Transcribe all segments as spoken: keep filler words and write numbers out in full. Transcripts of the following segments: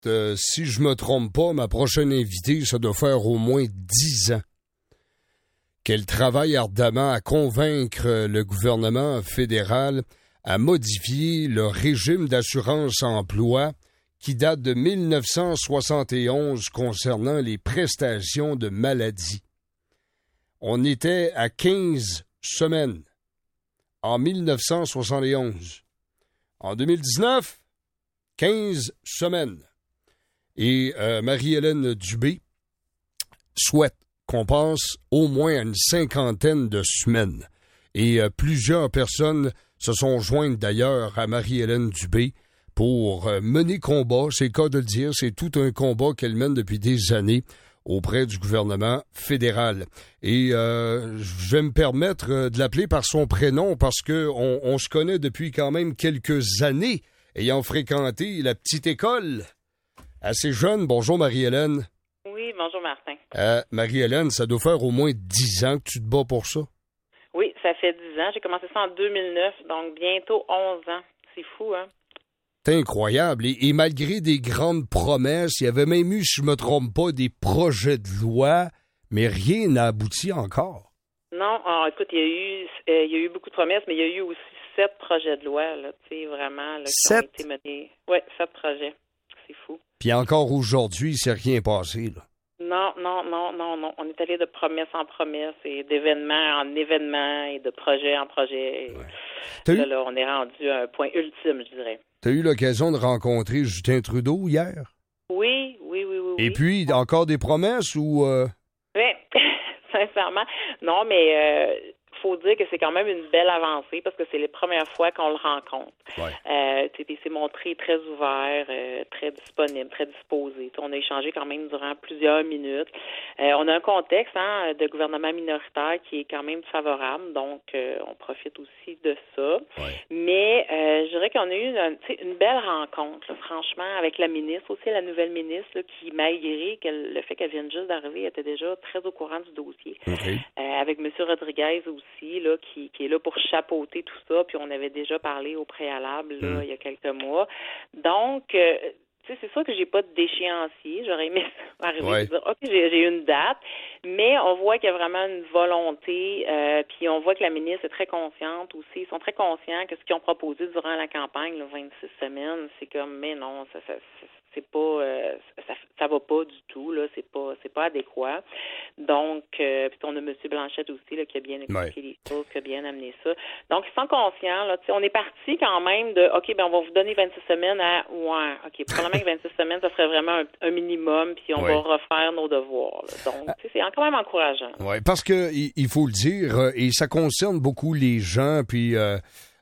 euh, si je me trompe pas, ma prochaine invitée, ça doit faire au moins dix ans qu'elle travaille ardemment à convaincre le gouvernement fédéral à modifier le régime d'assurance-emploi qui date de mille neuf cent soixante et onze concernant les prestations de maladie. On était à quinze semaines en mille neuf cent soixante et onze. En deux mille dix-neuf, quinze semaines. Et euh, Marie-Hélène Dubé souhaite qu'on passe au moins à une cinquantaine de semaines. Et euh, plusieurs personnes se sont jointes d'ailleurs à Marie-Hélène Dubé pour euh, mener combat. C'est le cas de le dire, c'est tout un combat qu'elle mène depuis des années auprès du gouvernement fédéral. Et euh, je vais me permettre de l'appeler par son prénom parce qu'on on se connaît depuis quand même quelques années, ayant fréquenté la petite école assez jeune. Bonjour Marie-Hélène. Oui, bonjour Martin. Euh, Marie-Hélène, ça doit faire au moins dix ans que tu te bats pour ça. Oui, ça fait dix ans. J'ai commencé ça en deux mille neuf, donc bientôt onze ans. C'est fou, hein? C'est incroyable. Et, et malgré des grandes promesses, il y avait même eu, si je ne me trompe pas, des projets de loi, mais rien n'a abouti encore. Non, alors, écoute, il y a eu euh, il y a eu beaucoup de promesses, mais il y a eu aussi sept projets de loi, là, tu sais, vraiment, là, qui sept? ont été menés. Oui, sept projets. C'est fou. Puis encore aujourd'hui, il ne s'est rien passé, là. Non, non, non, non, non. On est allé de promesse en promesse et d'événement en événement et de projet en projet. Ouais. Là, eu... là, on est rendu à un point ultime, je dirais. Tu as eu l'occasion de rencontrer Justin Trudeau hier? Oui, oui, oui, oui. Et oui. puis, encore des promesses ou... Euh... Oui, sincèrement. Non, mais euh, faut dire que c'est quand même une belle avancée parce que c'est les premières fois qu'on le rencontre. Ouais. Euh, il s'est montré très ouvert, euh, très disponible, très disposé. T'sais, on a échangé quand même durant plusieurs minutes. Euh, on a un contexte hein, de gouvernement minoritaire qui est quand même favorable, donc euh, on profite aussi de ça. Ouais. Mais euh, je dirais qu'on a eu une, une belle rencontre, là, franchement, avec la ministre, aussi la nouvelle ministre, là, qui, malgré qu'elle, le fait qu'elle vienne juste d'arriver, était déjà très au courant du dossier. Okay. Euh, avec M. Rodriguez aussi, là, qui, qui est là pour chapeauter tout ça, puis on avait déjà parlé au préalable là, mm. il y a quelques mois. Donc, euh, tu sais, c'est sûr que j'ai pas de d'échéancier. J'aurais aimé arriver ouais. à dire, OK, j'ai, j'ai une date, mais on voit qu'il y a vraiment une volonté, euh, puis on voit que la ministre est très consciente aussi. Ils sont très conscients que ce qu'ils ont proposé durant la campagne, le vingt-six semaines, c'est comme, mais non, ça, ça, ça c'est pas, euh, ça, ça va pas du tout, là, c'est pas, c'est pas adéquat. Donc, euh, puis on a M. Blanchette aussi, là, qui a bien expliqué ouais. les choses, qui a bien amené ça. Donc, ils sont conscients, là, tu sais, on est parti quand même de, OK, ben on va vous donner vingt-six semaines à, ouais, OK, probablement que vingt-six semaines, ça serait vraiment un, un minimum, puis on ouais. va refaire nos devoirs, là. Donc, tu sais, c'est quand même encourageant. Oui, parce que, il faut le dire, et ça concerne beaucoup les gens, puis... Euh...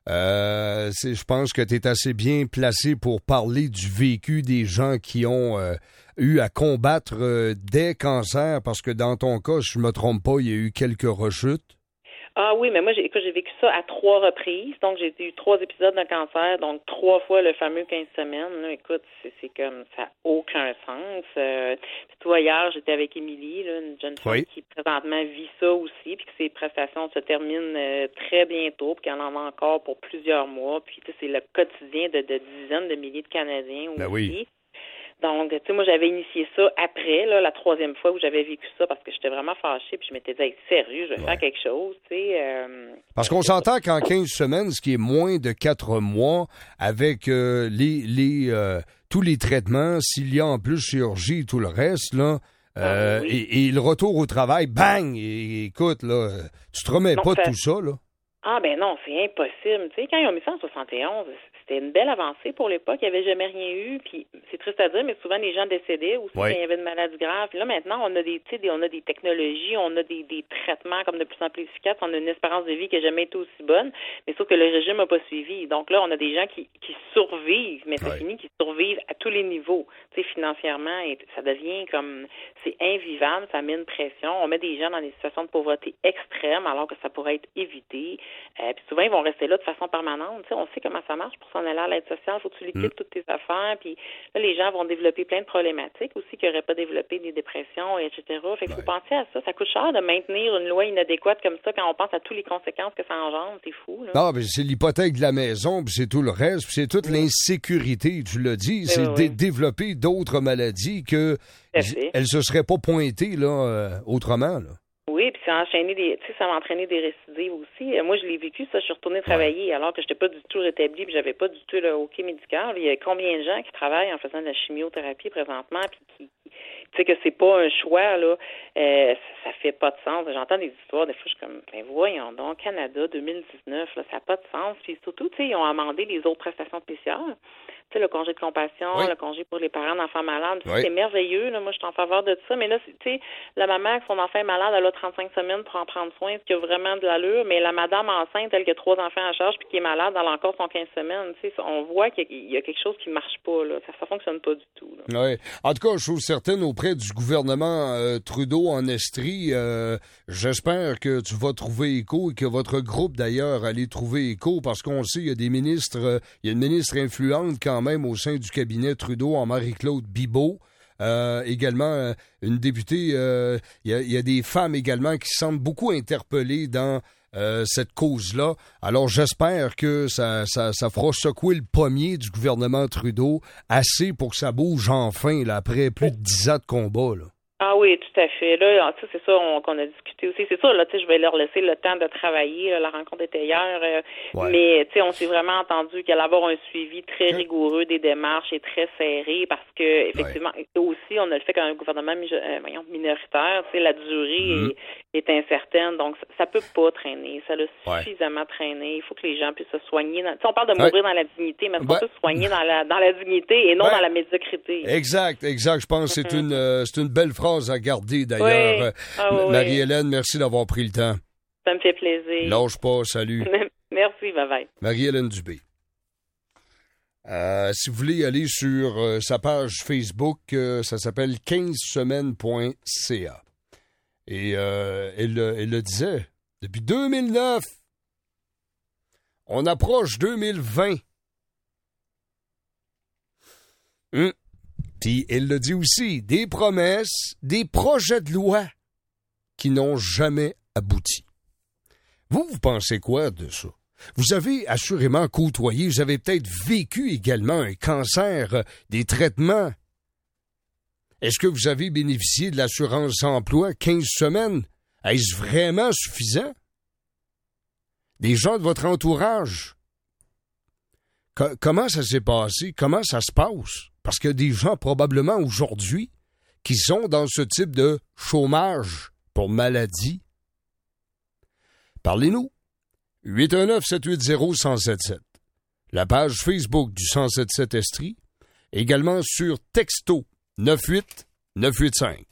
Euh, c'est, je pense que tu es assez bien placé pour parler du vécu des gens qui ont euh, eu à combattre euh, des cancers, parce que dans ton cas, si je ne me trompe pas, il y a eu quelques rechutes. Ah oui, mais moi, j'ai, écoute, j'ai vécu ça à trois reprises. Donc, j'ai eu trois épisodes de cancer, donc trois fois le fameux quinze semaines. Là, écoute, c'est, c'est comme ça n'a aucun sens. Euh, toi, hier, j'étais avec Émilie, là, une jeune femme oui. qui présentement vit ça aussi, puis que ses prestations se terminent euh, très bientôt, puis qu'elle en a encore pour plusieurs mois. Puis, tu sais, c'est le quotidien de, de dizaines de milliers de Canadiens ben aussi. Oui. Donc, tu sais, moi, j'avais initié ça après, là, la troisième fois où j'avais vécu ça, parce que j'étais vraiment fâchée, puis je m'étais dit, hey, sérieux, je vais ouais. faire quelque chose, tu sais. Euh, parce qu'on s'entend qu'en quinze semaines, ce qui est moins de quatre mois, avec euh, les, les euh, tous les traitements, s'il y a en plus chirurgie et tout le reste, là, euh, ah, oui. et, et le retour au travail, bang! Et, écoute, là, tu te remets non, pas de tout ça, là. Ah ben non, c'est impossible. Tu sais, quand ils ont mis ça en soixante et onze, c'était une belle avancée pour l'époque. Il n'y avait jamais rien eu. Puis c'est triste à dire, mais souvent les gens décédaient aussi ouais. quand il y avait une maladie grave. Puis là maintenant, on a des, tu sais, on a des technologies, on a des, des traitements comme de plus en plus efficaces. On a une espérance de vie qui n'a jamais été aussi bonne, mais sauf que le régime n'a pas suivi. Donc là, on a des gens qui, qui survivent, mais c'est ouais. fini, qui survivent à tous les niveaux. Tu sais, financièrement, et ça devient comme, c'est invivable, ça met une pression. On met des gens dans des situations de pauvreté extrême alors que ça pourrait être évité. Euh, puis souvent, ils vont rester là de façon permanente. Tu sais, on sait comment ça marche pour s'en aller à l'aide sociale, il faut que tu liquides mm. toutes tes affaires, puis là, les gens vont développer plein de problématiques aussi qu'ils n'auraient pas développé, des dépressions, et cetera. Fait qu'il faut penser à ça. Ça coûte cher de maintenir une loi inadéquate comme ça quand on pense à toutes les conséquences que ça engendre. C'est fou, là. Non, mais c'est l'hypothèque de la maison, puis c'est tout le reste, puis c'est toute mm. l'insécurité, tu l'as dit, c'est oui, dé- oui. développer d'autres maladies que elles se seraient pas pointées là euh, autrement, là. Oui, puis ça enchaîné des, tu sais, ça m'a entraîné des récidives aussi. Moi, je l'ai vécu, ça. Je suis retournée travailler ouais. alors que j'étais pas du tout rétablie, puis j'avais pas du tout le hockey médical. Il y a combien de gens qui travaillent en faisant de la chimiothérapie présentement, puis qui, tu sais, que c'est pas un choix, là. Euh, ça, ça fait pas de sens. J'entends des histoires, des fois, je suis comme, ben voyons donc, Canada deux mille dix-neuf, là, ça n'a pas de sens. Puis surtout, tu sais, ils ont amendé les autres prestations spéciales. Tu sais, le congé de compassion, oui. le congé pour les parents d'enfants malades. Oui. C'est merveilleux, là. Moi, je suis en faveur de ça. Mais là, tu sais, la maman, avec son enfant est malade, elle a trente-cinq semaines pour en prendre soin, ce qui a vraiment de l'allure. Mais la madame enceinte, elle qui a trois enfants à charge puis qui est malade, elle a encore son quinze semaines. Tu sais, on voit qu'il y a quelque chose qui marche pas, là. Ça ne fonctionne pas du tout, là. Oui. En tout cas, je trouve certaine auprès du gouvernement euh, Trudeau en Estrie. Euh, j'espère que tu vas trouver écho et que votre groupe, d'ailleurs, allait trouver écho parce qu'on sait, il y a des ministres, euh, il y a une ministre influente quand même au sein du cabinet Trudeau en Marie-Claude Bibeau. Euh, également, euh, une députée, euh, il y a, y a des femmes également qui semblent beaucoup interpellées dans euh, cette cause-là. Alors, j'espère que ça, ça, ça fera secouer le pommier du gouvernement Trudeau assez pour que ça bouge enfin, là, après plus de dix ans de combat, là. Ah oui, tout à fait. Là, ça, c'est ça on, qu'on a discuté aussi. C'est ça, là, tu sais, je vais leur laisser le temps de travailler. Là, la rencontre était hier. Euh, ouais. Mais, tu sais, on s'est vraiment entendu qu'il allait avoir un suivi très rigoureux des démarches et très serré parce que, effectivement, ouais. aussi, on a le fait qu'un gouvernement euh, voyons, minoritaire, tu sais, la durée mm-hmm. est, est incertaine. Donc, ça, ça peut pas traîner. Ça a suffisamment ouais. traîné. Il faut que les gens puissent se soigner. Dans, tu sais, on parle de mourir ouais. dans la dignité, mais on ouais. peut se soigner dans la, dans la dignité et non ouais. dans la médiocrité. Exact, exact. Je pense que c'est une, euh, c'est une belle phrase à garder, d'ailleurs. Oui. Ah, oui. Marie-Hélène, merci d'avoir pris le temps. Ça me fait plaisir. Lâche pas, salut. Merci, bye-bye. Marie-Hélène Dubé. Euh, si vous voulez aller sur euh, sa page Facebook, euh, ça s'appelle quinze semaines point c a. Et euh, elle, elle le disait, depuis deux mille neuf, on approche deux mille vingt. Hum. Puis elle le dit aussi, des promesses, des projets de loi qui n'ont jamais abouti. Vous, vous pensez quoi de ça? Vous avez assurément côtoyé, vous avez peut-être vécu également un cancer, des traitements. Est-ce que vous avez bénéficié de l'assurance emploi quinze semaines? Est-ce vraiment suffisant? Des gens de votre entourage? Co- comment ça s'est passé? Comment ça se passe? Parce qu'il y a des gens probablement aujourd'hui qui sont dans ce type de chômage pour maladie. Parlez-nous. huit un neuf, sept huit zéro, un zéro sept sept. La page Facebook du cent sept sept Estrie. Également sur texto neuf huit neuf huit cinq.